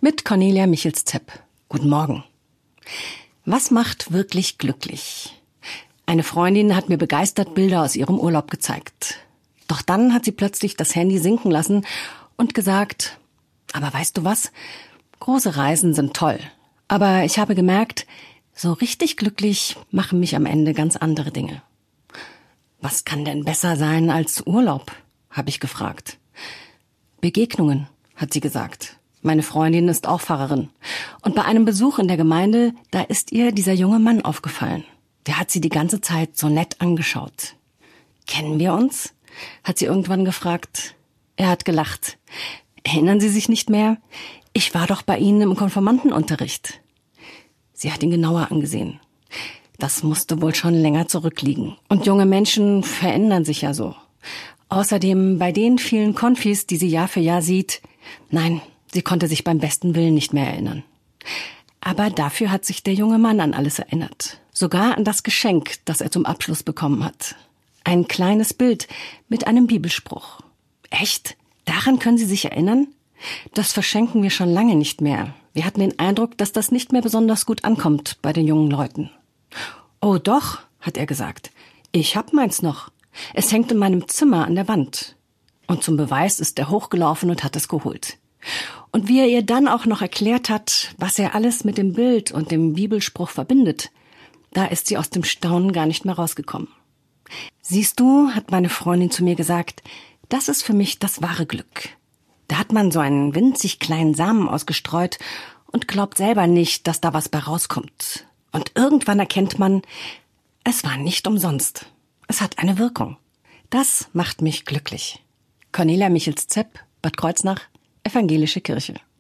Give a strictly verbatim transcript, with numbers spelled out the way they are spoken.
Mit Cornelia Michels-Zepp. Guten Morgen. Was macht wirklich glücklich? Eine Freundin hat mir begeistert Bilder aus ihrem Urlaub gezeigt. Doch dann hat sie plötzlich das Handy sinken lassen und gesagt, aber weißt du was? Große Reisen sind toll. Aber ich habe gemerkt, so richtig glücklich machen mich am Ende ganz andere Dinge. Was kann denn besser sein als Urlaub? Habe ich gefragt. Begegnungen, hat sie gesagt. Meine Freundin ist auch Pfarrerin. Und bei einem Besuch in der Gemeinde, da ist ihr dieser junge Mann aufgefallen. Der hat sie die ganze Zeit so nett angeschaut. Kennen wir uns? Hat sie irgendwann gefragt. Er hat gelacht. Erinnern Sie sich nicht mehr? Ich war doch bei Ihnen im Konfirmandenunterricht. Sie hat ihn genauer angesehen. Das musste wohl schon länger zurückliegen. Und junge Menschen verändern sich ja so. Außerdem bei den vielen Konfis, die sie Jahr für Jahr sieht, nein, sie konnte sich beim besten Willen nicht mehr erinnern. Aber dafür hat sich der junge Mann an alles erinnert. Sogar an das Geschenk, das er zum Abschluss bekommen hat. Ein kleines Bild mit einem Bibelspruch. Echt? Daran können Sie sich erinnern? Das verschenken wir schon lange nicht mehr. Wir hatten den Eindruck, dass das nicht mehr besonders gut ankommt bei den jungen Leuten. Oh doch, hat er gesagt. Ich hab meins noch. Es hängt in meinem Zimmer an der Wand. Und zum Beweis ist er hochgelaufen und hat es geholt. Und wie er ihr dann auch noch erklärt hat, was er alles mit dem Bild und dem Bibelspruch verbindet, da ist sie aus dem Staunen gar nicht mehr rausgekommen. Siehst du, hat meine Freundin zu mir gesagt, das ist für mich das wahre Glück. Da hat man so einen winzig kleinen Samen ausgestreut und glaubt selber nicht, dass da was bei rauskommt. Und irgendwann erkennt man, es war nicht umsonst. Es hat eine Wirkung. Das macht mich glücklich. Cornelia Michels-Zepp, Bad Kreuznach, Evangelische Kirche.